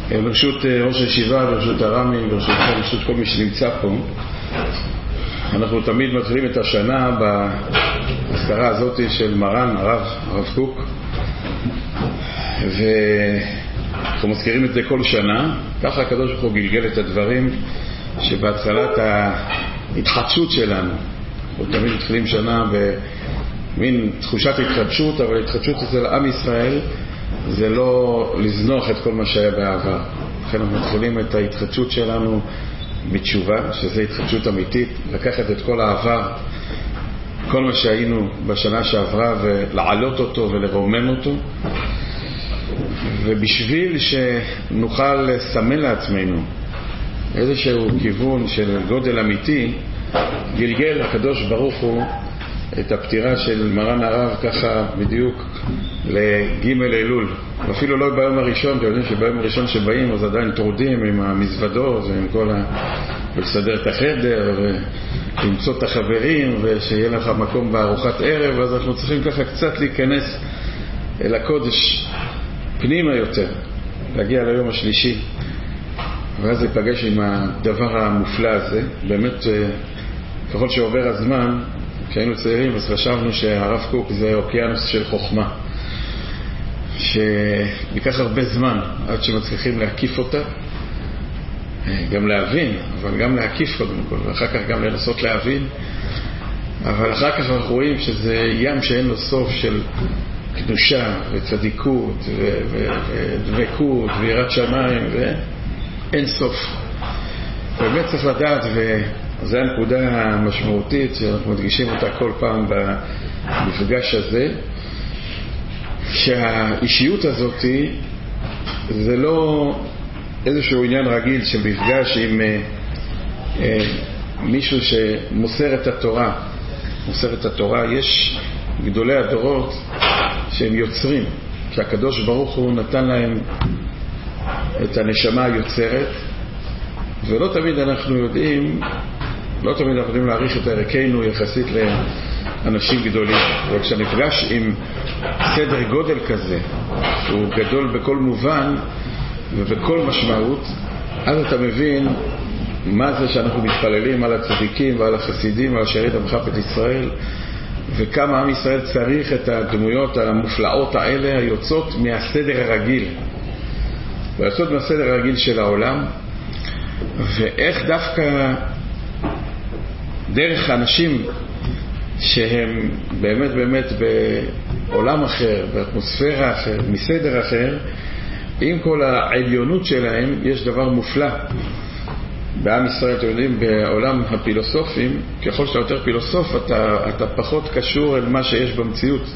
ברשות ראש הישיבה, ברשות הרמים, ברשות כל מי שנמצא פה, אנחנו תמיד מתחילים את השנה בהזכרה הזאת של מרן, הרב קוק, ואנחנו מזכירים את זה כל שנה. ככה הקדוש ברוך הוא גלגל את הדברים שבהתחלת ההתחדשות שלנו. אנחנו תמיד מתחילים שנה במין תחושת התחדשות, אבל התחדשות אצל עם ישראל זה לא לזנוח את כל מה שהיה בעבר. לכן אנחנו מתחילים את ההתחדשות שלנו בתשובה, שזה התחדשות אמיתית, לקחת את כל העבר, כל מה שהיינו בשנה שעברה, ולעלות אותו ולרומם אותו, ובשביל שנוכל לסמן לעצמנו איזשהו כיוון של גודל אמיתי, גלגל הקדוש ברוך הוא את הפטירה של מרן הרב ככה בדיוק לג' אלול, ואפילו לא ביום הראשון. אתם יודעים שביום הראשון שבאים אז עדיין טרודים עם המזוודות ועם כל ולסדר את החדר ולמצוא את החברים ושיהיה לך מקום בארוחת ערב. אז אנחנו צריכים ככה קצת להיכנס אל הקודש פנימה יותר, להגיע ליום השלישי, ואז להיפגש עם הדבר המופלא הזה. באמת ככל שעובר הזמן, כשהיינו צעירים אז חשבנו שהרב קוק זה אוקיינוס של חוכמה שיקח הרבה זמן עד שמצליחים להקיף אותה, גם להבין, אבל גם להקיף קודם כל, ואחר כך גם לנסות להבין. אבל אחר כך אנחנו רואים שזה ים שאין לו סוף של קדושה וצדיקות ודבקות ויראת שמיים, ואין סוף. באמת צריך לדעת, וזו הנקודה המשמעותית שאנחנו מדגישים אותה כל פעם במפגש הזה, שהאישיות הזאת זה לא איזשהו עניין רגיל של מפגש עם מישהו שמוסר את התורה. מוסר את התורה, יש גדולי הדורות שהם יוצרים, שהקדוש ברוך הוא נתן להם את הנשמה היוצרת, ולא תמיד אנחנו יודעים, לא תמיד אנחנו יודעים להעריך את ערכנו יחסית לאנשים גדולים. וכשנפגש עם סדר גודל כזה, הוא גדול בכל מובן ובכל משמעות, אז אתה מבין מה זה שאנחנו מתפללים על הצדיקים ועל החסידים ועל שארית עמך בית ישראל, וכמה עם ישראל צריך את הדמויות המופלאות האלה היוצאות מהסדר הרגיל, ויוצאות מהסדר הרגיל של העולם, ואיך דווקא דרך האנשים שהם באמת באמת בעולם אחר, באטמוספירה אחר, מסדר אחר, עם כל העליונות שלהם, יש דבר מופלא בעם ישראל. אתם יודעים, בעולם הפילוסופים, ככל שאתה יותר פילוסוף, אתה פחות קשור אל מה שיש במציאות.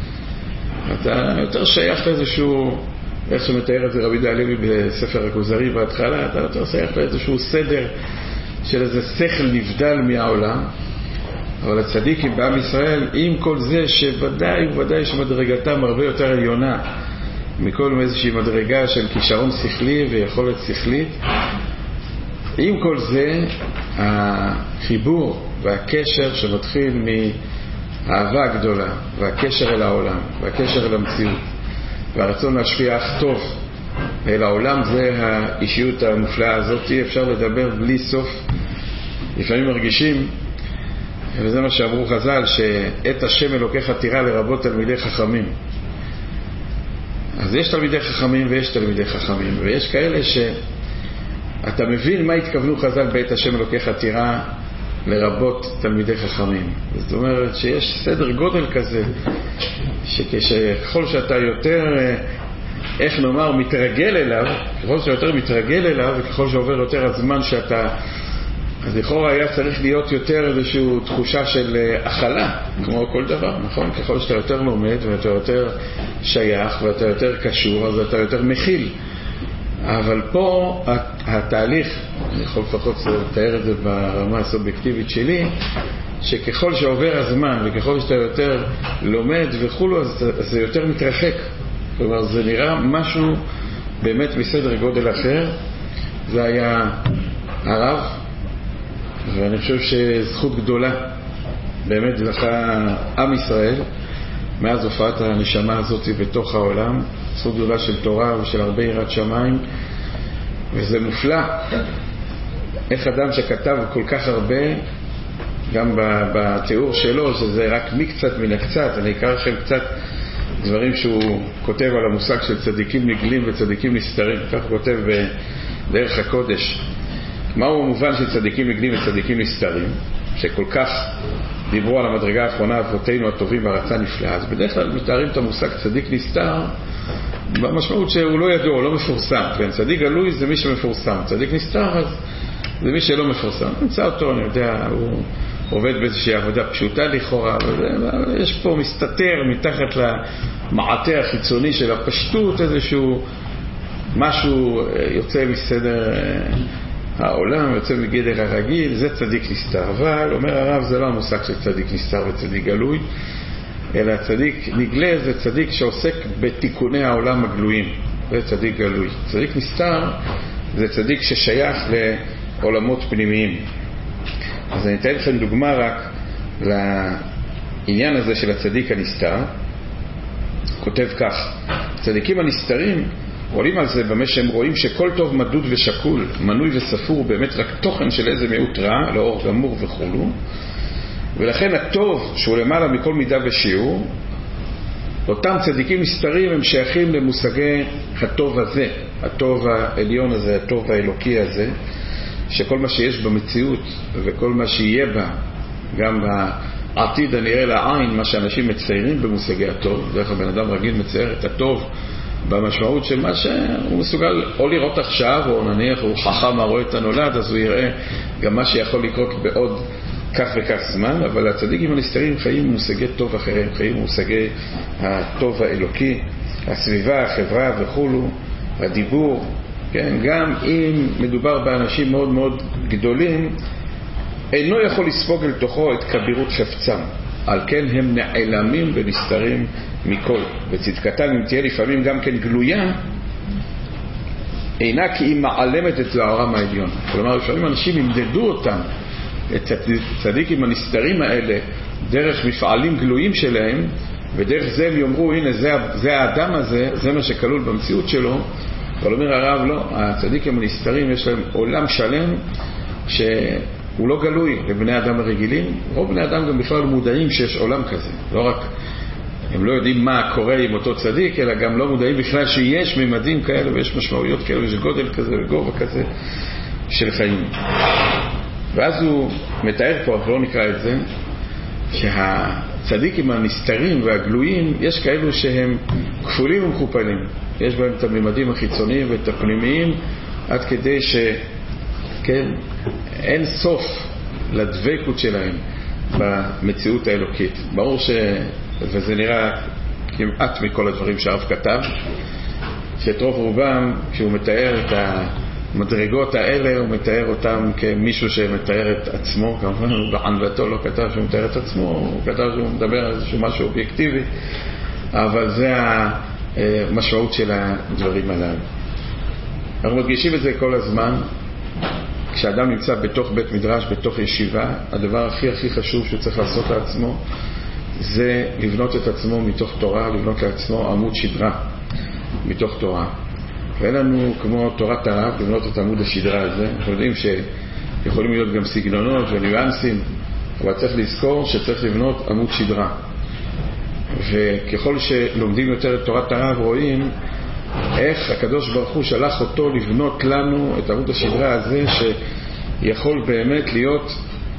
אתה יותר שייך לאיזשהו, איך שמתאר את זה רבי יהודה הלוי בספר הכוזרי בהתחלה, אתה יותר שייך לאיזשהו סדר של איזה שכל נבדל מהעולם. אבל הצדיקים בעם ישראל, עם כל זה שוודאי וודאי שמדרגתם הרבה יותר עליונה מכל איזושהי מדרגה של כישרון שכלי ויכולת שכלית, עם כל זה החיבור והקשר שמתחיל מאהבה גדולה, והקשר אל העולם והקשר אל המציאות והרצון להשפיע אך טוב אל העולם, זה האישיות המופלאה הזאת. אפשר לדבר בלי סוף. לפעמים מרגישים, וזה מה שאמרו חז"ל, שאת השם אלוקיך תירא לרבות תלמידי חכמים. אז יש תלמידי חכמים ויש תלמידי חכמים, ויש כאלה שאתה מבין מה התכוונו חז"ל בעת השם אלוקיך תירא לרבות תלמידי חכמים. זאת אומרת שיש סדר גודל כזה, שככל שאתה יותר, איך נאמר, מתרגל אליו, ככל שאתה יותר מתרגל אליו, וככל שעובר יותר הזמן שאתה, אז לכאורה היה צריך להיות יותר איזושהי תחושה של הכלה, כמו כל דבר, נכון? ככל שאתה יותר לומד ואתה יותר שייך ואתה יותר קשור, אז אתה יותר מכיל. אבל פה התהליך, אני יכול לפחות לתאר את זה ברמה הסובייקטיבית שלי, שככל שעובר הזמן וככל שאתה יותר לומד וכולו, אז זה יותר מתרחק. כלומר, זה נראה משהו באמת בסדר גודל אחר. זה היה הרב, ואני חושב שזכות גדולה באמת זכה עם ישראל מאז הופעת הנשמה הזאת בתוך העולם, זכות גדולה של תורה ושל הרבה יראת שמיים, וזה מופלא איך אדם שכתב כל כך הרבה, גם בתיאור שלו, שזה רק מקצת מן הקצת, אני אקרא לכם קצת דברים שהוא כותב על המושג של צדיקים נגלים וצדיקים נסתרים. כך הוא כותב בדרך הקודש. מהו המובן של צדיקים נגלים וצדיקים נסתרים, שכל כך דיברו על המדרגה האחרונה אבותינו הטובים והרצה נפלאה? אז בדרך כלל מתארים את המושג צדיק נסתר במשמעות שהוא לא ידוע, לא מפורסם. כן, צדיק גלוי זה מי שמפורסם, צדיק נסתר אז זה מי שלא מפורסם. נמצא אותו, אני יודע, הוא עובד באיזושהי עבודה פשוטה לכאורה, יש פה מסתתר מתחת למעטה החיצוני של הפשטות איזשהו משהו יוצא מסדר העולם, יוצא מגדר הרגיל, זה צדיק נסתר. אבל אומר הרב, זה לא המושג של צדיק נסתר וצדיק גלוי, אלא צדיק נגלה זה צדיק שעוסק בתיקוני העולם הגלויים, זה צדיק גלוי. צדיק נסתר זה צדיק ששייך לעולמות פנימיים. אז אני אתן לכם דוגמה רק לעניין הזה של הצדיק הנסתר. כותב כך: צדיקים הנסתרים עולים על זה במה שהם רואים שכל טוב מדוד ושקול, מנוי וספור, באמת רק תוכן של איזה מיעוט רע, לאור גמור וכולו, ולכן הטוב שהוא למעלה מכל מידה ושיעור, אותם צדיקים נסתרים הם שייכים למושגי הטוב הזה, הטוב העליון הזה, הטוב האלוקי הזה, שכל מה שיש במציאות וכל מה שיהיה בה, גם בעתיד הנראה לעין, מה שאנשים מציירים במושגי הטוב, דרך הבן אדם רגיל מצייר את הטוב במשמעות של מה שהוא מסוגל או לראות עכשיו, או נניח הוא חכם הרואה את הנולד, אז הוא יראה גם מה שיכול לקרות בעוד כך וכך זמן. אבל הצדיקים הנסתרים חיים מושגי טוב אחרים, חיים מושגי הטוב האלוקי, הסביבה, החברה וכולו, הדיבור. כן, גם אם מדובר באנשים מאוד מאוד גדולים, אינו יכול לספוג אל תוכו את כבירות חפצם, על כן הם נעלמים ונסתרים מכל. וצדקתם אם תהיה לפעמים גם כן גלויה, אינה כי היא מעלמת את זערם העליון. כלומר, לפעמים אנשים ימדדו אותם, את הצדיקים הנסתרים האלה, דרך מפעלים גלויים שלהם, ודרך זה הם יאמרו, הנה זה האדם הזה, זה מה שכלול במציאות שלו. אבל אומר הרב, לא, הצדיקים הנסתרים יש להם עולם שלם שהוא לא גלוי לבני אדם הרגילים. רוב בני אדם גם בכלל מודעים שיש עולם כזה, לא רק הם לא יודעים מה קורה עם אותו צדיק, אלא גם לא מודעים בכלל שיש ממדים כאלה ויש משמעויות כאלה ויש גודל כזה וגובה כזה של חיים. ואז הוא מתאר פה, אבל לא נקרא את זה, שהצדיקים הנסתרים והגלויים יש כאלו שהם כפולים ומכופלים, יש בהם את הממדים החיצוניים ואת הפנימיים, עד כדי כן, אין סוף לדבקות שלהם במציאות האלוקית. ברור וזה נראה כמעט מכל הדברים שהרב כתב, שאת רוב רובם, כשהוא מתאר את המדרגות האלה, הוא מתאר אותם כמישהו שמתאר את עצמו. כמובן הוא בענוותו לא כתב שהוא מתאר את עצמו, הוא כתב שהוא מדבר על איזשהו משהו אובייקטיבי, אבל זה המשמעות של הדברים הללו. אנחנו מדגישים את זה כל הזמן. כשאדם נמצא בתוך בית מדרש, בתוך ישיבה, הדבר הכי חשוב שהוא צריך לעשות לעצמו זה לבנות את עצמו מתוך תורה, לבנות לעצמו עמוד שדרה מתוך תורה. ואין לנו כמו תורת הרב לבנות את עמוד השדרה הזה. אנחנו יודעים שיכולים להיות גם סגנונות וניואנסים, אבל צריך לזכור שצריך לבנות עמוד שדרה. וככל שלומדים יותר את תורת הרב רואים איך הקדוש ברוך הוא שלח אותו לבנות לנו את עמוד השדרה הזה, שיכול באמת להיות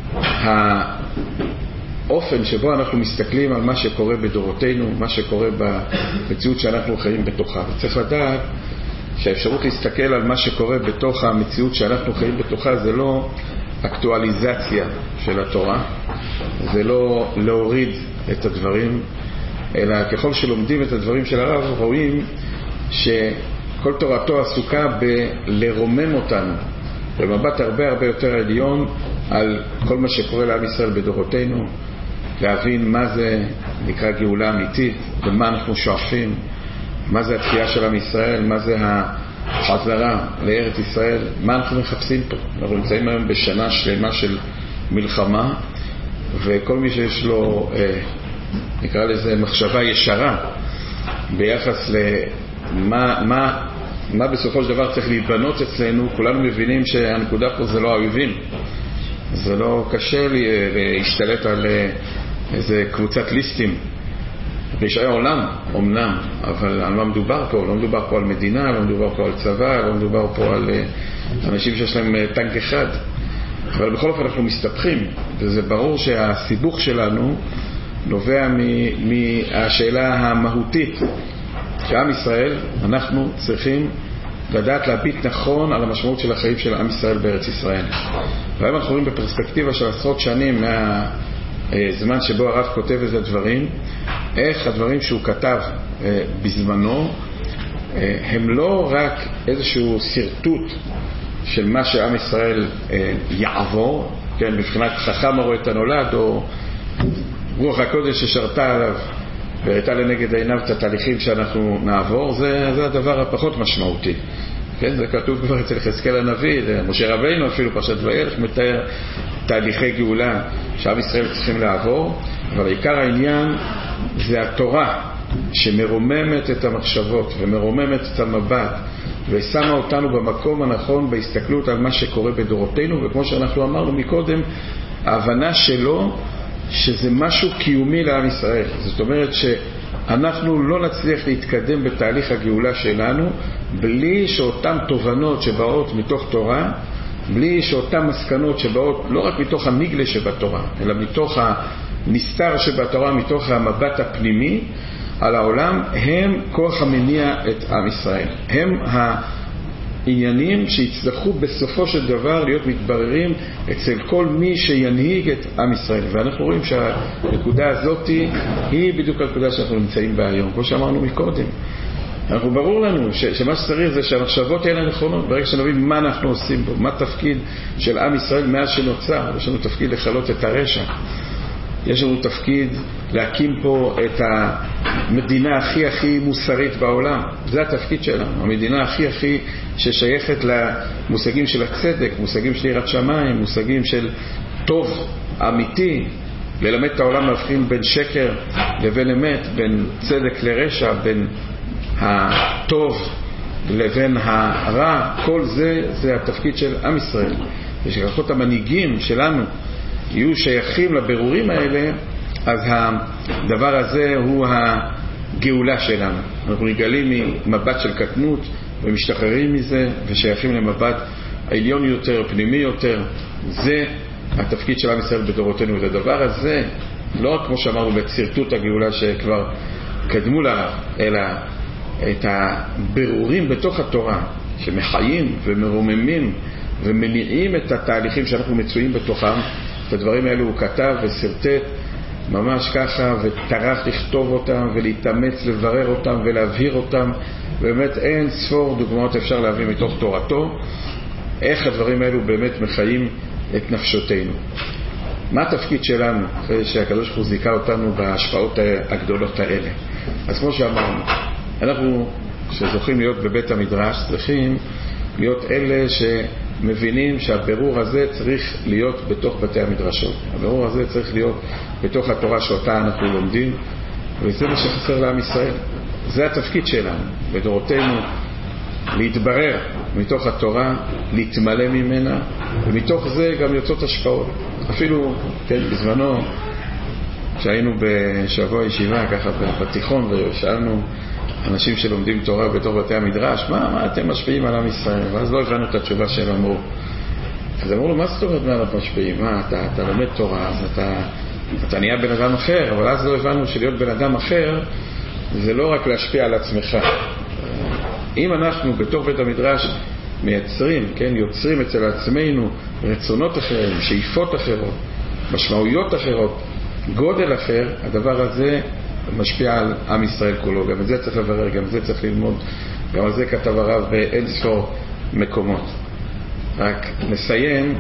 האופן שבו אנחנו מסתכלים על מה שקורה בדורותינו, מה שקורה במציאות שאנחנו חיים בתוכה. וצריך לדעת שהאפשרות להסתכל על מה שקורה בתוך המציאות שאנחנו חיים בתוכה זה לא אקטואליזציה של התורה, זה לא להוריד את הדברים, אלא ככל שלומדים את הדברים של הרב רואים שכל תורתו עסוקה בלרומם אותנו במבט הרבה יותר עליון על כל מה שקורה לעם ישראל בדורותינו, להבין מה זה נקרא גאולה אמיתית, ומה אנחנו שואפים, מה זה התחייה של עם ישראל, מה זה החזרה לארץ ישראל, מה אנחנו מחפשים פה. אנחנו נמצאים היום בשנה שלמה של מלחמה, וכל מי שיש לו נקרא לזה מחשבה ישרה ביחס למה מה בסופו של דבר צריך להתבנות אצלנו, כולנו מבינים שהנקודה פה זה לא האויבים. זה לא קשה להשתלט על איזה קבוצת ליסטים. יש עולם, אמנם, אבל על מה מדובר פה? לא מדובר פה על מדינה, לא מדובר פה על צבא, לא מדובר פה על אנשים שיש להם טנק אחד. אבל בכל אופן אנחנו מסתבכים, וזה ברור שהסיבוך שלנו נובע מהשאלה המהותית שעם ישראל, אנחנו צריכים לדעת להביט נכון על המשמעות של החיים של עם ישראל בארץ ישראל. והיום אנחנו רואים בפרספקטיבה של עשרות שנים מהזמן שבו הרב כותב איזה דברים, איך הדברים שהוא כתב בזמנו הם לא רק איזשהו סרטוט של מה שעם ישראל יעבור, כן, בבחינת חכם הרואה את הנולד, או רוח הקודש ששרתה עליו והייתה לנגד עיניו את התהליכים שאנחנו נעבור. זה הדבר הפחות משמעותי. כן, זה כתוב כבר אצל יחזקאל הנביא, משה רבינו אפילו פרשת וילך מתאר תהליכי גאולה שעם ישראל צריכים לעבור, אבל עיקר העניין זה התורה שמרוממת את המחשבות ומרוממת את המבט ושמה אותנו במקום הנכון בהסתכלות על מה שקורה בדורותינו, וכמו שאנחנו אמרנו מקודם, ההבנה שלו שזה משהו קיומי לעם ישראל. זאת אומרת שאנחנו לא נצליח להתקדם בתהליך הגאולה שלנו בלי שאותן תובנות שבאות מתוך תורה, בלי שאותן מסקנות שבאות לא רק מתוך הנגלה שבתורה, אלא מתוך הנסתר שבתורה, מתוך המבט הפנימי על העולם, הם כוח המניע את עם ישראל. הם העניינים שיצטרכו בסופו של דבר להיות מתבררים אצל כל מי שינהיג את עם ישראל. ואנחנו רואים שהנקודה הזאת היא בדיוק הנקודה שאנחנו נמצאים בה היום. כמו שאמרנו מקודם, אנחנו ברור לנו שמה שצריך זה שהמחשבות האלה נכונות. ברגע שנבין מה אנחנו עושים בו, מה תפקיד של עם ישראל מאז שנוצר. יש לנו תפקיד לחלות את הרשע, יש לנו תפקיד להקים פה את המדינה הכי מוסרית בעולם. זה התפקיד שלנו, המדינה הכי ששייכת למושגים של הצדק, מושגים של יראת שמיים, מושגים של טוב אמיתי, ללמד את העולם להבחין בין שקר לבין אמת, בין צדק לרשע, בין הטוב לבין הרע. כל זה התפקיד של עם ישראל. ושכחות המנהיגים שלנו יהיו שייכים לבירורים האלה, אז הדבר הזה הוא הגאולה שלנו. אנחנו נגלים ממבט של קטנות ומשתחררים מזה ושייכים למבט העליון יותר, פנימי יותר. זה התפקיד של עם ישראל בדורותינו. והדבר הזה, לא רק כמו שאמרנו בצרטוט הגאולה שכבר קדמו לה, אלא את הבירורים בתוך התורה שמחיים ומרוממים ומניעים את התהליכים שאנחנו מצויים בתוכם. את הדברים האלו הוא כתב וסרטט ממש ככה, וטרח לכתוב אותם ולהתאמץ לברר אותם ולהבהיר אותם. באמת אין ספור דוגמאות אפשר להביא מתוך תורתו איך הדברים האלו באמת מחיים את נפשותינו. מה התפקיד שלנו אחרי שהקדוש ברוך הוא זיכה אותנו בהשפעות הגדולות האלה? אז כמו שאמרנו, אנחנו שזוכים להיות בבית המדרש צריכים להיות אלה שמבינים שהבירור הזה צריך להיות בתוך בתי המדרשות. הבירור הזה צריך להיות בתוך התורה שאותה אנחנו לומדים, וזה מה שחסר לעם ישראל. זה התפקיד שלנו בדורותינו, להתברר מתוך התורה, להתמלא ממנה, ומתוך זה גם יוצאות השפעות. אפילו כן, בזמנו כשהיינו בשבוע ישיבה ככה בתיכון ושאלנו אנשים שלומדים תורה בתוך בתי המדרש, מה אתם משפיעים על עם ישראל? ואז לא הבנו את התשובה שהם אמרו. אז אמרו לו, מה זאת אומרת מה אנחנו משפיעים? אתה לומד תורה, אז אתה נהיה בן אדם אחר. אבל אז לא הבנו שלהיות בן אדם אחר זה לא רק להשפיע על עצמך. אם אנחנו בתוך בית המדרש מייצרים, כן, יוצרים אצל עצמנו רצונות אחרים, שאיפות אחרות, משמעויות אחרות, גודל אחר, הדבר הזה משפיע על עם ישראל כולו. גם את זה צריך לברר, גם את זה צריך ללמוד, גם על זה כתב הרב באין ספור מקומות. רק נסיים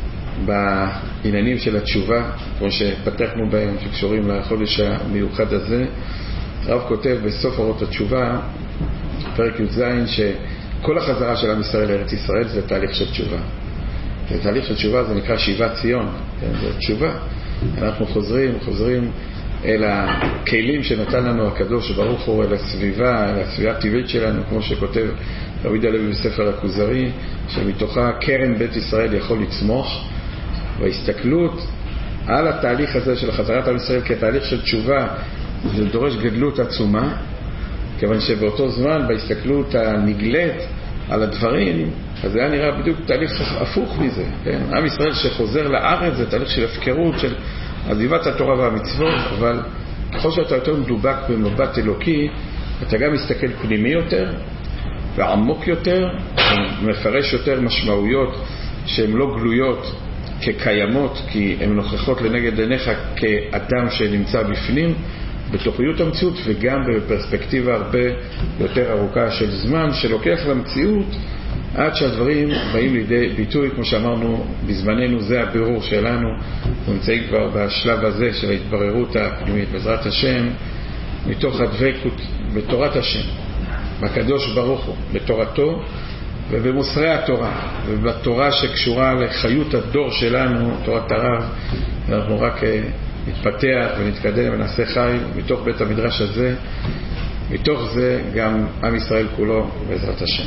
בעניינים של התשובה, כמו שפתחנו בהם, שקשורים לחודש המיוחד הזה. הרב כותב בסוף אורות התשובה, פרק י"ז, שכל החזרה של עם ישראל לארץ ישראל זה תהליך של תשובה. זה תהליך של תשובה, זה נקרא שיבת ציון, זה תשובה. אנחנו חוזרים אל הכלים שנתן לנו הקדוש ברוך הוא, אל הסביבה הטבעית שלנו, כמו שכותב רבי הלוי בספר הכוזרי, שמתוכה קרן בית ישראל יכול לצמוח, וההסתכלות על התהליך הזה של חזרת עם ישראל כתהליך של תשובה, זה דורש גדלות עצומה, כיוון שבאותו זמן בהסתכלות הנגלית על הדברים, אז זה היה נראה בדיוק תהליך הפוך מזה, כן? עם ישראל שחוזר לארץ זה תהליך של הפקרות, של עזיבת התורה והמצוות, אבל ככל שאתה יותר מדובק במבט אלוקי, אתה גם מסתכל פנימי יותר ועמוק יותר, ומפרש יותר משמעויות שהן לא גלויות כקיימות, כי הן נוכחות לנגד עיניך כאדם שנמצא בפנים בתוכיות המציאות, וגם בפרספקטיבה הרבה יותר ארוכה של זמן שלוקח למציאות עד שהדברים באים לידי ביטוי. כמו שאמרנו בזמננו, זה הבירור שלנו, אנחנו נמצאים כבר בשלב הזה של ההתבררות הפנימית בעזרת השם, מתוך הדבקות בתורת השם, בקדוש ברוך הוא, בתורתו ובמוסרי התורה, ובתורה שקשורה לחיות הדור שלנו, תורת הרב. אנחנו רק נתפתח ונתקדם ונעשה חי מתוך בית המדרש הזה, מתוך זה גם עם ישראל כולו בעזרת השם.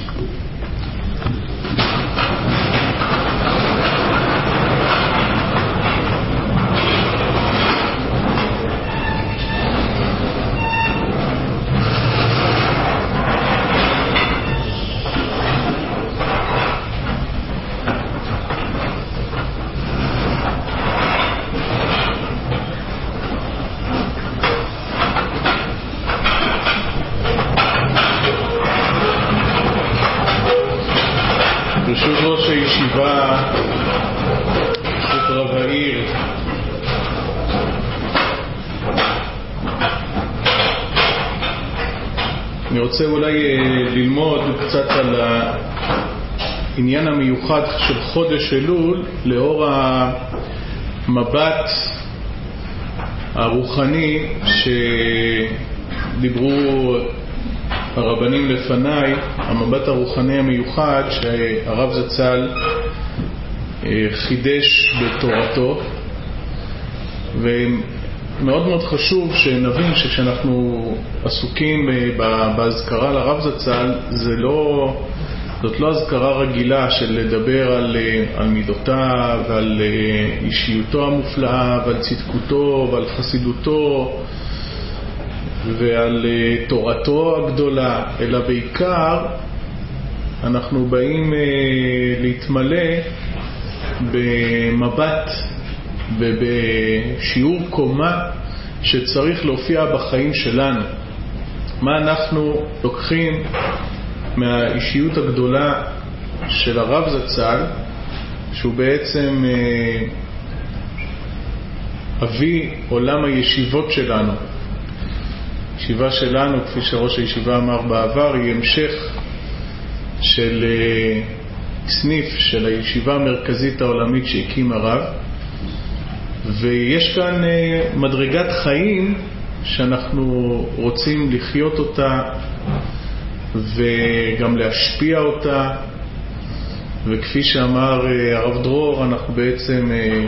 אני רוצה אולי ללמוד קצת על העניין המיוחד של חודש אלול לאור המבט הרוחני שדיברו הרבנים לפניי, המבט הרוחני המיוחד שהרב זצ"ל חידש בתורתו. ומאוד מאוד חשוב שנבין שכשאנחנו עסוקים בהזכרה לרב זצ"ל, זאת לא הזכרה רגילה של לדבר על מידותיו ועל אישיותו המופלאה ועל צדקותו ועל חסידותו ועל תורתו הגדולה, אלא בעיקר אנחנו באים להתמלא במבט ובשיעור קומה שצריך להופיע בחיים שלנו. מה אנחנו לוקחים מהאישיות הגדולה של הרב זצ"ל, שהוא בעצם אבי עולם הישיבות שלנו. הישיבה שלנו, כפי שראש הישיבה אמר בעבר, היא המשך של סניף של הישיבה המרכזית העולמית שהקים הרב, ויש כאן מדרגת חיים שאנחנו רוצים לחיות אותה וגם להשפיע אותה, וכפי שאמר הרב דרור, אנחנו בעצם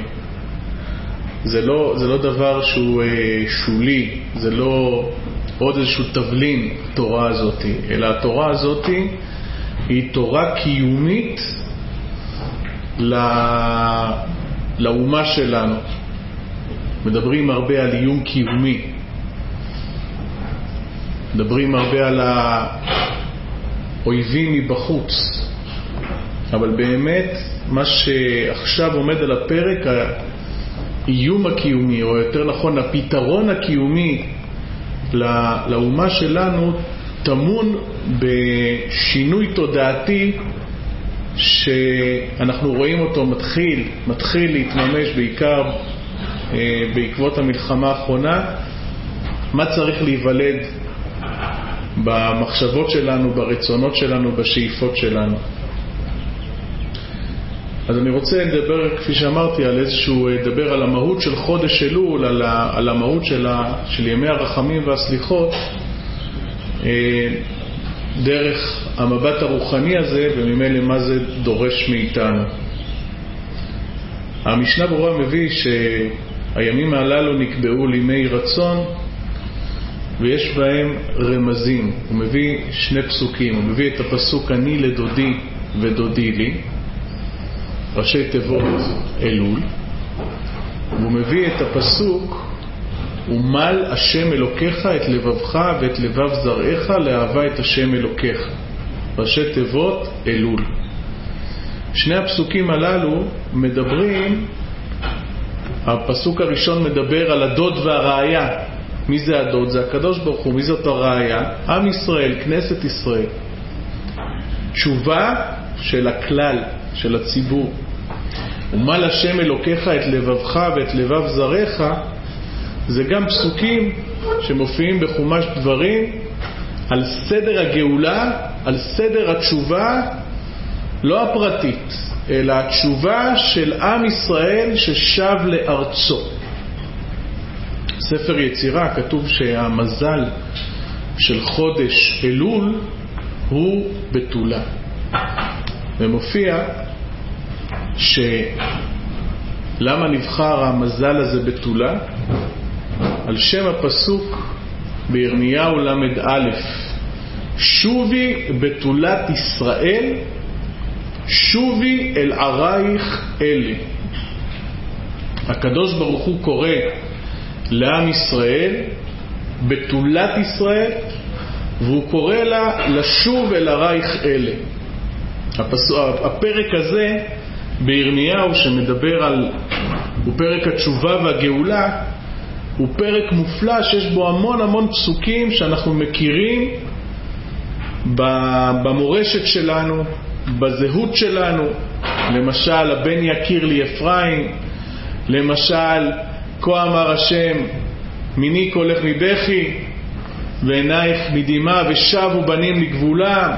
זה לא דבר שהוא שולי, זה לא עוד איזשהו תבלין התורה הזאת, אלא התורה הזאת היא תורה קיומית לאומה שלנו. מדברים הרבה על איום קיומי, מדברים הרבה על האויבים מבחוץ, אבל באמת מה שעכשיו עומד על הפרק, האיום הקיומי, או יותר נכון הפתרון הקיומי לאומה שלנו, טמון בשינוי תודעתי שאנחנו רואים אותו מתחיל להתממש בעיקר בעקבות המלחמה האחרונה. מה צריך להיוולד במחשבות שלנו, ברצונות שלנו, בשאיפות שלנו. אז אני רוצה לדבר, כפי שאמרתי, לדבר על המהות של חודש אלול, על המהות של ימי הרחמים והסליחות, דרך המבט הרוחני הזה, וממילא מה זה דורש מאיתנו. המשנה ברורה מביא שהימים הללו נקבעו לימי רצון, ויש בהם רמזים. הוא מביא שני פסוקים. הוא מביא את הפסוק אני לדודי ודודי לי, ראשי תיבות אלול. והוא מביא את הפסוק ומל השם אלוקיך את לבבך ואת לבב זרעך לאהבה את השם אלוקיך, ראשי תיבות אלול. שני הפסוקים הללו מדברים, הפסוק הראשון מדבר על הדוד והראיה. מי זה הדוד? זה הקדוש ברוך הוא. מי זאת הראיה? עם ישראל, כנסת ישראל. תשובה של הכלל, של הציבור. ומל השם אלוקיך את לבבך ואת לבב זרעך, זה גם פסוקים שמופיעים בחומש דברים על סדר הגאולה, על סדר התשובה, לא הפרטית, אלא התשובה של עם ישראל ששב לארצו. ספר יצירה כתוב שהמזל של חודש אלול הוא בתולה. ומופיע למה נבחר המזל הזה בתולה? על שם הפסוק בירמיהו למד א', שובי בתולת ישראל, שובי אל ערייך אלה. הקדוש ברוך הוא קורא לעם ישראל בתולת ישראל, והוא קורא לה לשוב אל ערייך אלה. הפרק הזה בירמיהו שמדבר על, הוא פרק התשובה והגאולה, הוא פרק מופלא שיש בו המון המון פסוקים שאנחנו מכירים במורשת שלנו, בזהות שלנו. למשל הבן יכיר לי אפרים, למשל כה אמר השם מיני קולך מבכי ועינייך מדמעה ושבו בנים לגבולה,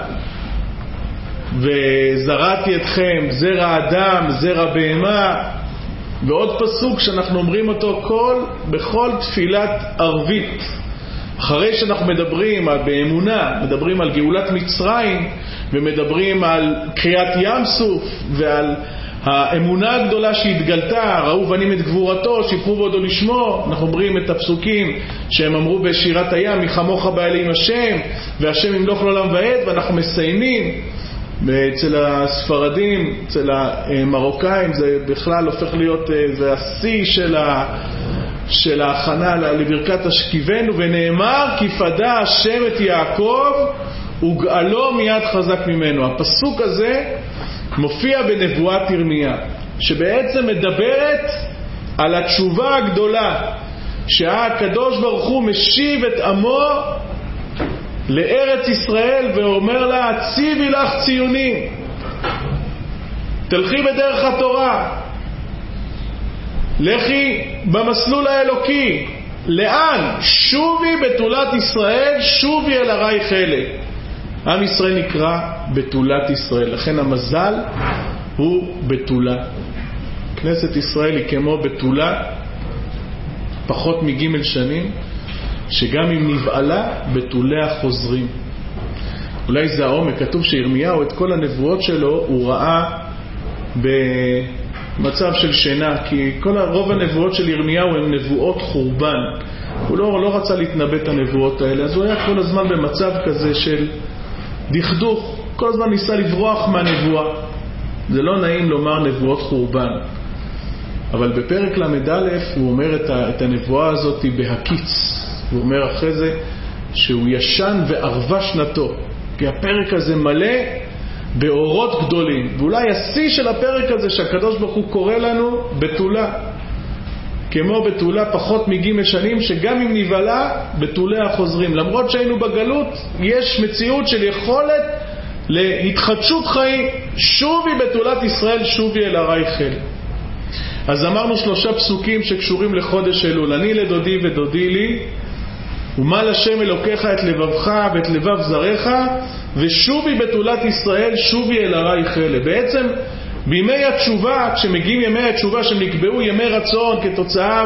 וזרעתי אתכם זרע אדם זרע בהמה, ועוד פסוק שאנחנו אומרים אותו בכל תפילת ערבית. אחרי שאנחנו מדברים באמונה, מדברים על גאולת מצרים ומדברים על קריאת ים סוף ועל האמונה הגדולה שהתגלתה, ראו בנים את גבורתו, שיפרו בודו לשמו, אנחנו אומרים את הפסוקים שהם אמרו בשירת הים, מי כמוך באלים השם והשם ימלוך לעולם ועד. ואנחנו מסיימים אצל הספרדים, אצל המרוקאים, זה בכלל הופך להיות, זה השיא של ההכנה לברכת השכיבנו, ונאמר כי פדה השם את יעקב וגאלו מיד חזק ממנו. הפסוק הזה מופיע בנבואת ירמיה, שבעצם מדברת על התשובה הגדולה שהקדוש ברוך הוא משיב את עמו לארץ ישראל ואומר לה ציבי לך ציונים, תלכי בדרך התורה, לכי במסלול האלוקי. לאן? שובי בתולת ישראל, שובי אל ערייך אלה. עם ישראל נקרא בתולת ישראל, לכן המזל הוא בתולה. כנסת ישראל היא כמו בתולה, פחות מג' שנים, שגם אם נבעלה בתוליה חוזרים. אולי זה העומק. כתוב שירמיהו את כל הנבואות שלו הוא ראה במצב של שינה, כי רוב הנבואות של ירמיהו הן נבואות חורבן. הוא לא רצה להתנבא את הנבואות האלה, אז הוא היה כל הזמן במצב כזה של דכדוך, כל הזמן ניסה לברוח מהנבואה. זה לא נעים לומר נבואות חורבן, אבל בפרק למד א' הוא אומר את הנבואה הזאת בהקיץ. הוא אומר אחרי זה שהוא ישן וערבה שנתו, כי הפרק הזה מלא באורות גדולים. ואולי השיא של הפרק הזה שהקדוש ברוך הוא קורא לנו בתולה, כמו בתולה פחות מג' שנים, שגם אם נבעלה בתוליה חוזרים. למרות שהיינו בגלות, יש מציאות של יכולת להתחדשות חיים. שובי בתולת ישראל, שובי אל ערייך אלה. אז אמרנו 3 פסוקים שקשורים לחודש אלול. אני לדודי ודודי לי, ומל השם אלוקיך את לבבך ואת לבב זרעך, ושובי בתולת ישראל, שובי אל ערייך אלה. בעצם בימי התשובה, כשמגיעים ימי התשובה שנקבעו ימי רצון כתוצאה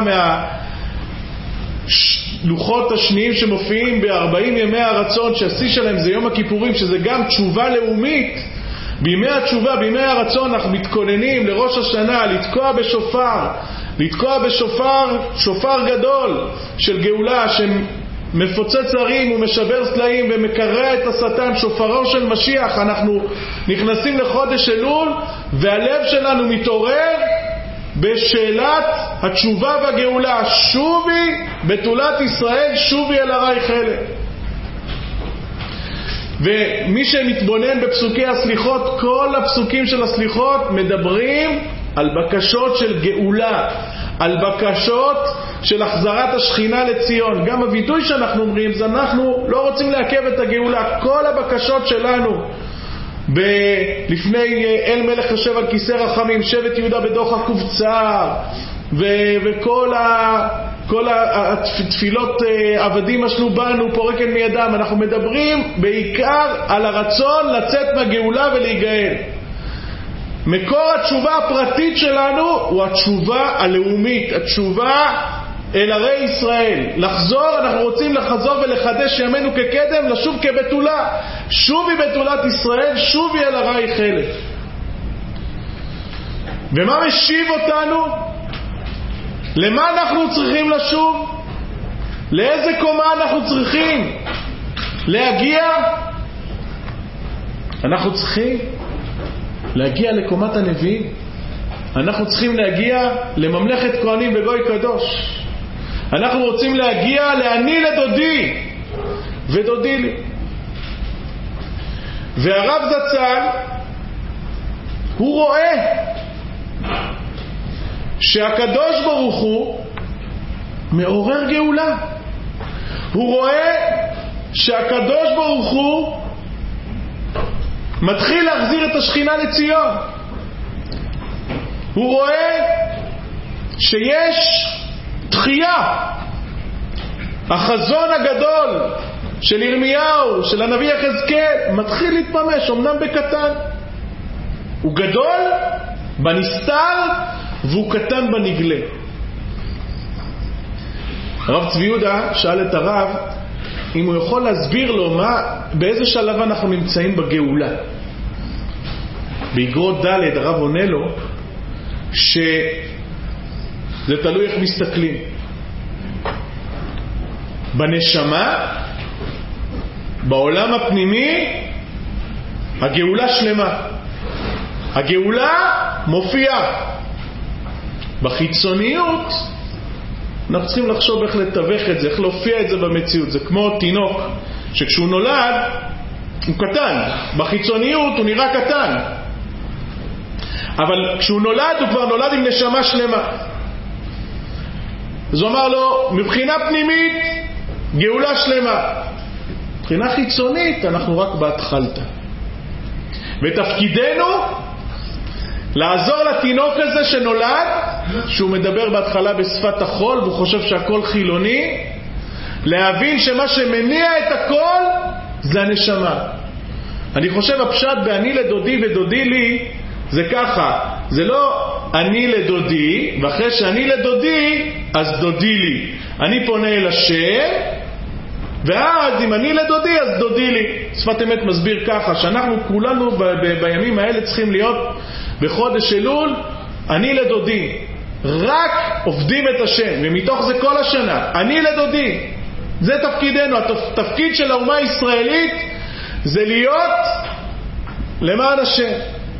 מהלוחות השניים שמופיעים ב-40 ימי הרצון, שהשיא שלהם זה יום הכיפורים, שזה גם תשובה לאומית. בימי התשובה, בימי הרצון, אנחנו מתכוננים לראש השנה, לתקוע בשופר גדול של גאולה, מפוצץ ערים ומשבר סלעים ומקרע את השטן, שופרו של משיח. אנחנו נכנסים לחודש אלול והלב שלנו מתעורר בשאלת התשובה והגאולה. שובי בתולת ישראל, שובי אל ערייך אלה. ומי שמתבונן בפסוקי הסליחות, כל הפסוקים של הסליחות מדברים על בקשות של גאולה, על בקשות של החזרת השכינה לציון. גם הביטוי שאנחנו אומרים זה אנחנו לא רוצים לעכב את הגאולה. כל הבקשות שלנו לפני אל מלך יושב על כיסא רחמים, שבט יהודה בדוח הקובצר, וכל התפילות עבדים אשלו בנו פורקן מידם. אנחנו מדברים בעיקר על הרצון לצאת מהגאולה ולהיגאל. מקור התשובה הפרטית שלנו הוא התשובה הלאומית, התשובה אל ערי ישראל. לחזור, אנחנו רוצים לחזור ולחדש ימינו כקדם, לשוב כבתולה. שובי בתולת ישראל, שובי אל ערייך אלה. ומה משיב אותנו? למה אנחנו צריכים לשוב? לאיזה קומה אנחנו צריכים להגיע? אנחנו צריכים להגיע לקומת הנביאים. אנחנו צריכים להגיע לממלכת כהנים וגוי קדוש. אנחנו רוצים להגיע לאני לדודי ודודי לי. והרב זצ"ל הוא רואה שהקדוש ברוך הוא מעורר גאולה. הוא רואה שהקדוש ברוך הוא מתחיל להחזיר את השכינה לציון. הוא רואה שיש תחייה. החזון הגדול של ירמיהו, של הנביא יחזקאל, מתחיל להתממש, אמנם בקטן. הוא גדול בנסתר והוא קטן בנגלה. הרב צבי יהודה שאל את הרב אם הוא יכול להסביר לו באיזה שלב אנחנו נמצאים בגאולה. באגרות ד' הרב עונה לו שזה תלוי איך מסתכלים. בנשמה, בעולם הפנימי, הגאולה שלמה. הגאולה מופיעה. בחיצוניות אנחנו צריכים לחשוב איך לתווך את זה, איך להופיע את זה במציאות. זה כמו תינוק שכשהוא נולד הוא קטן, בחיצוניות הוא נראה קטן, אבל כשהוא נולד הוא כבר נולד עם נשמה שלמה. אז הוא אמר לו מבחינה פנימית גאולה שלמה, מבחינה חיצונית אנחנו רק בהתחלת. ותפקידנו לעזור לתינוק הזה שנולד, שהוא מדבר בהתחלה בשפת החול והוא חושב שהכל חילוני, להבין שמה שמניע את הכל זה הנשמה. אני חושב הפשט באני לדודי ודודי לי זה ככה, זה לא אני לדודי ואחרי שאני לדודי אז דודי לי. אני פונה אל השם ואז אם אני לדודי אז דודי לי. שפת אמת מסביר ככה שאנחנו כולנו בימים האלה צריכים להיות בחודש אלול אני לדודי, רק עובדים את השם, ומתוך זה כל השנה אני לדודי. זה תפקידנו. התפקיד של האומה הישראלית זה להיות למען השם.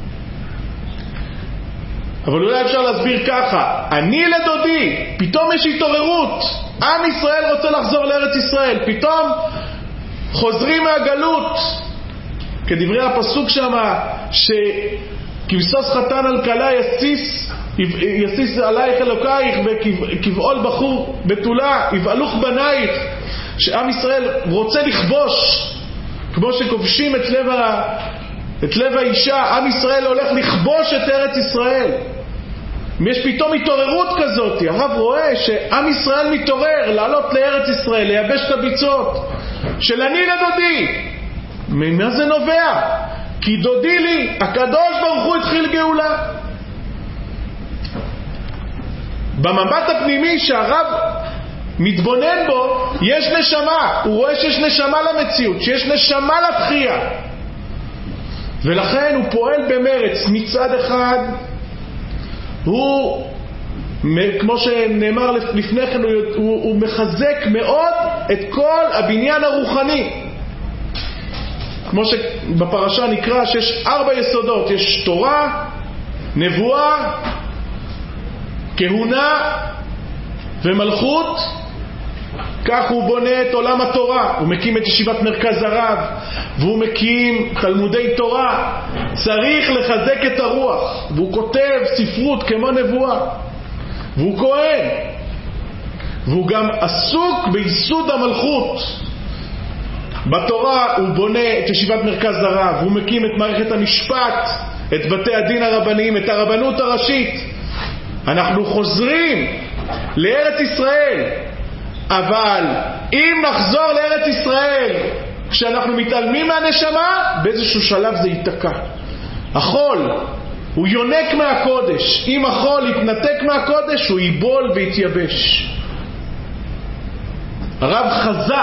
אבל אולי אפשר להסביר ככה, אני לדודי, פתאום יש התעוררות, עם ישראל רוצה לחזור לארץ ישראל, פתאום חוזרים מהגלות, כדברי הפסוק שם כבשוש חתן על כלה יסיס עלייך אלוקייך וכבעול בחור בתולה יבעלוך בנייך. שעם ישראל רוצה לכבוש כמו שכובשים את לב האישה. עם ישראל הולך לכבוש את ארץ ישראל. יש פתאום התעוררות כזאת. הרב רואה שעם ישראל מתעורר לעלות לארץ ישראל, לייבש את הביצות של אני לדודי. ממה זה נובע? כי דודי לי, הקדוש ברוך הוא התחיל גאולה. במבט הפנימי שהרב מתבונן בו יש נשמה. הוא רואה שיש נשמה למציאות, שיש נשמה לתחייה, ולכן הוא פועל במרץ. מצד אחד הוא כמו שנאמר לפני כן, הוא מחזק מאוד את כל הבניין הרוחני. כמו שבפרשה נקרא שיש 4 יסודות, יש תורה, נבואה, כהונה ומלכות. כך הוא בונה את עולם התורה, הוא מקים את ישיבת מרכז הרב, והוא מקים תלמודי תורה. צריך לחזק את הרוח, והוא כותב ספרות כמו נבואה, והוא כהן, והוא גם עסוק ביסוד המלכות. בתורה הוא בונה את ישיבת מרכז הרב, הוא מקים את מערכת המשפט, את בתי הדין הרבניים, את הרבנות הראשית. אנחנו חוזרים לארץ ישראל, אבל אם נחזור לארץ ישראל כשאנחנו מתעלמים מהנשמה, באיזשהו שלב זה ייתקע. החול הוא יונק מהקודש. אם החול יתנתק מהקודש, הוא ייבול ויתייבש. הרב חזה,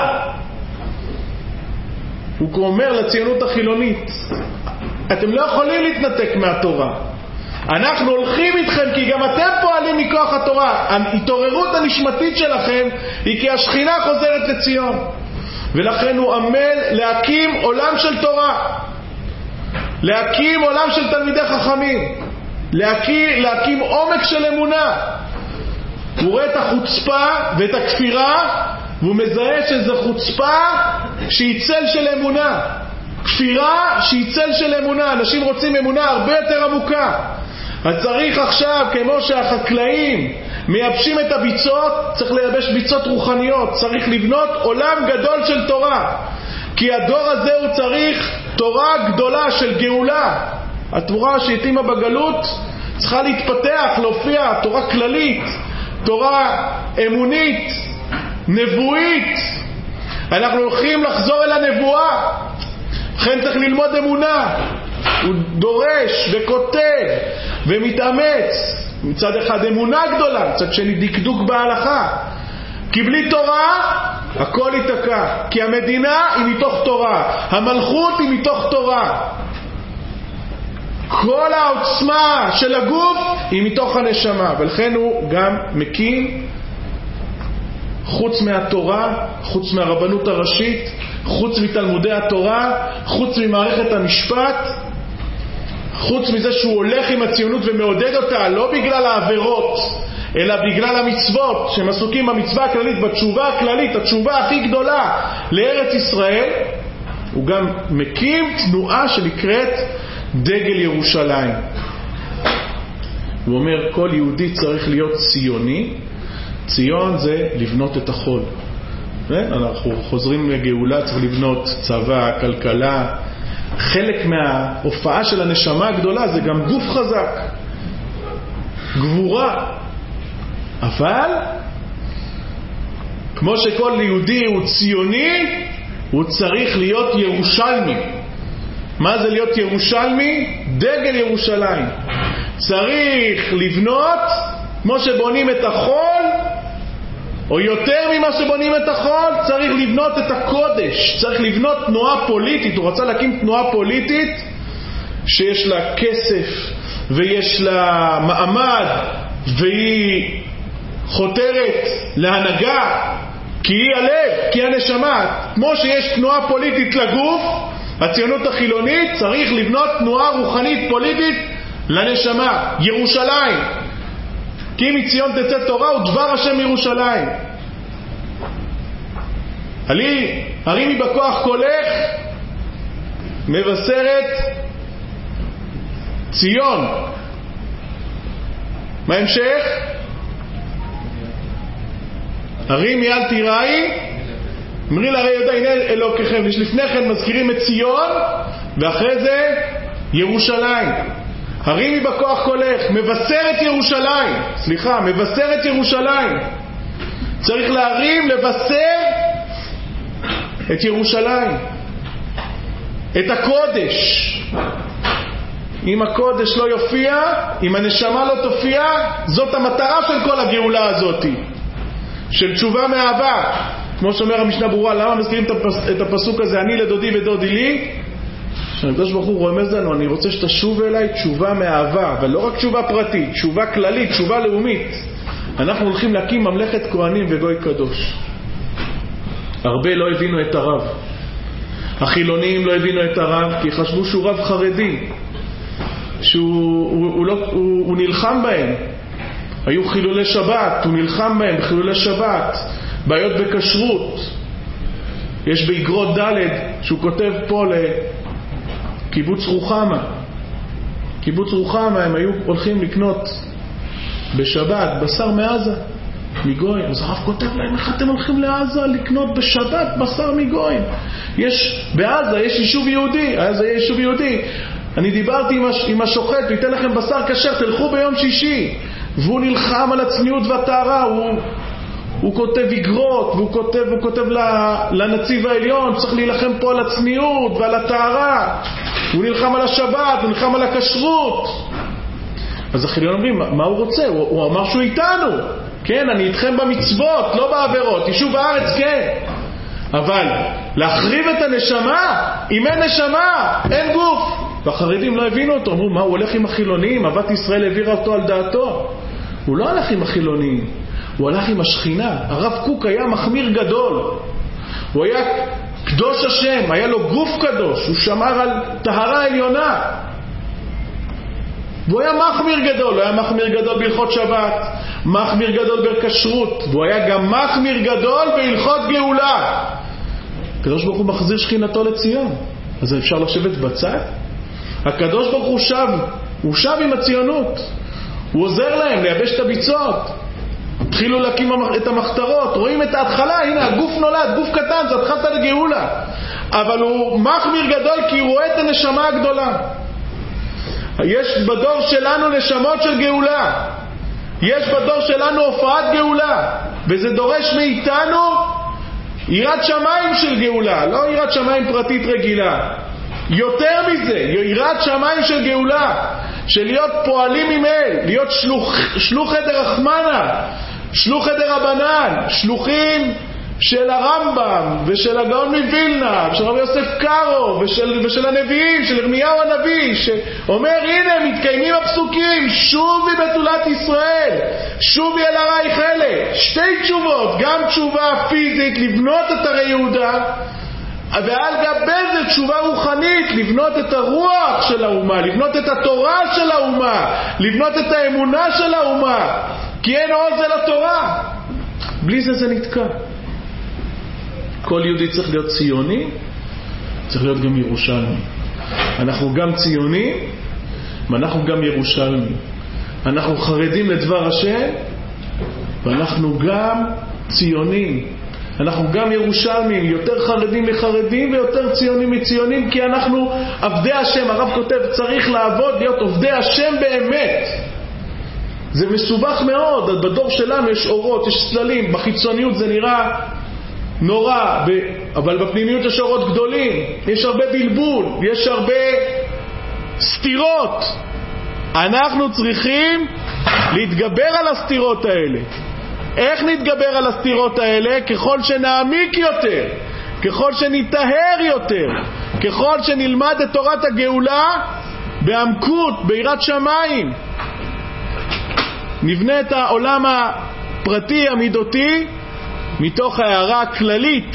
הוא אומר לציונות החילונית, אתם לא יכולים להתנתק מהתורה, אנחנו הולכים איתכם כי גם אתם פועלים מכוח התורה. ההתעוררות הנשמתית שלכם היא כי השכינה חוזרת לציון, ולכן הוא עמל להקים עולם של תורה, להקים עולם של תלמידי חכמים, להקים עומק של אמונה. הוא רואה את החוצפה ואת הכפירה, והוא מזהה שזה חוצפה שהיא צל של אמונה, כפירה שהיא צל של אמונה. אנשים רוצים אמונה הרבה יותר עמוקה. אז צריך עכשיו, כמו שהחקלאים מייבשים את הביצות, צריך לייבש ביצות רוחניות. צריך לבנות עולם גדול של תורה, כי הדור הזה הוא צריך תורה גדולה של גאולה. התורה שהתאימה בגלות צריכה להתפתח, להופיע תורה כללית, תורה אמונית, נבואית. אנחנו הולכים לחזור אל הנבואה, לכן צריך ללמוד אמונה. הוא דורש וכותב ומתאמץ, מצד אחד אמונה גדולה, מצד שני דקדוק בהלכה, כי בלי תורה הכל ייתקע. כי המדינה היא מתוך תורה, המלכות היא מתוך תורה, כל העוצמה של הגוף היא מתוך הנשמה. ולכן הוא גם מקים, חוץ מהתורה, חוץ מהרבנות הראשית, חוץ מתלמודי התורה, חוץ ממערכת המשפט, חוץ מזה שהוא הולך עם הציונות ומעודד אותה, לא בגלל העבירות אלא בגלל המצוות, שהם עסוקים במצווה הכללית, בתשובה הכללית, התשובה הכי גדולה לארץ ישראל. הוא גם מקים תנועה שנקראת דגל ירושלים. הוא אומר כל יהודי צריך להיות ציוני. ציון זה לבנות את החול. אנחנו חוזרים לגאולה, צריך לבנות צבא, כלכלה. חלק מההופעה של הנשמה הגדולה זה גם גוף חזק, גבורה. אבל כמו שכל יהודי הוא ציוני, הוא צריך להיות ירושלמי. מה זה להיות ירושלמי? דגל ירושלים. צריך לבנות כמו שבונים את החול, או יותר ממה שבונים את החול, צריך לבנות את הקודש. צריך לבנות תנועה פוליטית. הוא רצה להקים תנועה פוליטית שיש לה כסף ויש לה מעמד, והיא חותרת להנהגה, כי היא הלב, כי היא הנשמה. כמו שיש תנועה פוליטית לגוף, הציונות החילונית צריך לבנות תנועה רוחנית פוליטית לנשמה. ירושלים, כי מציון תצא תורה ודבר השם ירושלים. הרימי בכוח קולך, מבשרת ציון. מה המשך? הרימי אל תיראי, אמרי לה יודע הנה אלוקיכם. לפני כן מזכירים את ציון, ואחרי זה ירושלים. הרימי בכוח קולך, מבשרת ירושלים. מבשרת ירושלים. צריך להרים, לבשר את ירושלים, את הקודש. אם הקודש לא יופיע, אם הנשמה לא תופיע, זאת המטרה של כל הגאולה הזאת, של תשובה מאהבה. כמו שאומר המשנה ברורה, למה מזכירים את הפסוק הזה, אני לדודי ודודי לי? שהקדוש ברוך הוא רומז לנו, אני רוצה שתשוב אליי תשובה מאהבה, אבל לא רק תשובה פרטית, תשובה כללית, תשובה לאומית. אנחנו הולכים להקים ממלכת כהנים וגוי קדוש. הרבה לא הבינו את הרב. החילונים לא הבינו את הרב כי חשבו שהוא רב חרדי, שהוא נלחם בהם. היו חילולי שבת, הוא נלחם בהם בחילולי שבת, בעיות בכשרות. יש באגרות ד' שהוא כותב פה לקיבוץ רוחמה. קיבוץ רוחמה הם היו הולכים לקנות בשבת בשר מעזה, מגויים. אז הרב כותב להם, איך אתם הולכים לעזה לקנות בשבת בשר מגויים? בעזה יש יישוב יהודי, עזה יש יישוב יהודי. אני דיברתי עם השוחט, הוא ייתן לכם בשר כשר, תלכו ביום שישי. והוא נלחם על הצניעות והטהרה, הוא כותב אגרות, והוא כותב לנציב העליון, צריך להילחם פה על הצניעות ועל הטהרה. הוא נלחם על השבת, הוא נלחם על הכשרות. אז החילונים אומרים, מה הוא רוצה? הוא אמר שהוא איתנו. כן, אני איתכם במצוות, לא בעבירות. יישוב הארץ, כן. אבל להחריב את הנשמה, אם אין נשמה, אין גוף. והחרדים לא הבינו אותו, אמרו, מה, הוא הולך עם החילונים? אהבת ישראל העבירה אותו על דעתו. הוא לא הלך עם החילונים, הוא הלך עם השכינה. הרב קוק היה מחמיר גדול, הוא היה קדוש השם, היה לו גוף קדוש, הוא שמר על טהרה עליונה, והוא היה מחמיר גדול. הוא היה מחמיר גדול בהלכות שבת, מחמיר גדול בכשרות, והוא היה גם מחמיר גדול בהלכות גאולה. הקדוש ברוך הוא מחזיר שכינתו לציון, אז אפשר לשבת בצד? הקדוש ברוך הוא שב עם הציונות, הוא עוזר להם לייבש את הביצות. התחילו להקים את המחתרות, רואים את ההתחלה, הנה הגוף נולד, גוף קטן, זה התחלת לגאולה. אבל הוא מחמיר גדול כי הוא רואה את הנשמה הגדולה. יש בדור שלנו נשמות של גאולה, יש בדור שלנו הופעת גאולה, וזה דורש מאיתנו יראת שמיים של גאולה, לא יראת שמיים פרטית רגילה. יותר מזה, יראת שמיים של גאולה, של להיות פועלים עם אל, להיות שלוחי דרחמנה, שלוחי דרבנן, שלוחים של הרמב"ם ושל הגאון מווילנה ושל רבי יוסף קארו ושל הנביאים, של ירמיהו הנביא, שאומר, הנה מתקיימים הפסוקים, שובי בתולת ישראל, שובי אל הרייך אלה. שתי תשובות, גם תשובה פיזית לבנות את הרי יהודה, ועל גבי זה תשובה רוחנית, לבנות את הרוח של האומה, לבנות את התורה של האומה, לבנות את האמונה של האומה, כי אין עוד זה לתורה. בלי זה נתקע. כל יהודי צריך להיות ציוני, צריך להיות גם ירושלמי. אנחנו גם ציונים ואנחנו גם ירושלמי. אנחנו חרדים לדבר השם ואנחנו גם ציונים. אנחנו גם ירושלמים, יותר חרדים מחרדים ויותר ציונים מציונים, כי אנחנו עבדי השם. הרב כותב, צריך לעבוד, להיות עובדי השם באמת. זה מסובך מאוד. בדור שלנו יש אורות, יש צללים, בחיצוניות זה נראה נורא, אבל בפנימיות יש אורות גדולים, יש הרבה בלבול, יש הרבה סתירות. אנחנו צריכים להתגבר על הסתירות האלה. איך נתגבר על הסתירות האלה? ככל שנעמיק יותר, ככל שנטהר יותר, ככל שנלמד את תורת הגאולה בעמקות, ביראת שמיים, נבנה את העולם הפרטי המידותי מתוך ההערה הכללית.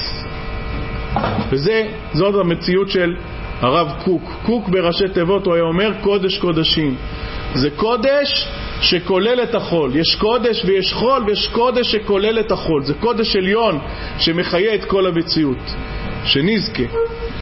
וזאת המציאות של הרב קוק. קוק בראשי תיבות הוא היה אומר קודש קודשים. זה קודש שכולל את החול. יש קודש ויש חול, ויש קודש שכולל את החול. זה קודש עליון שמחיה את כל המציאות. שנזכה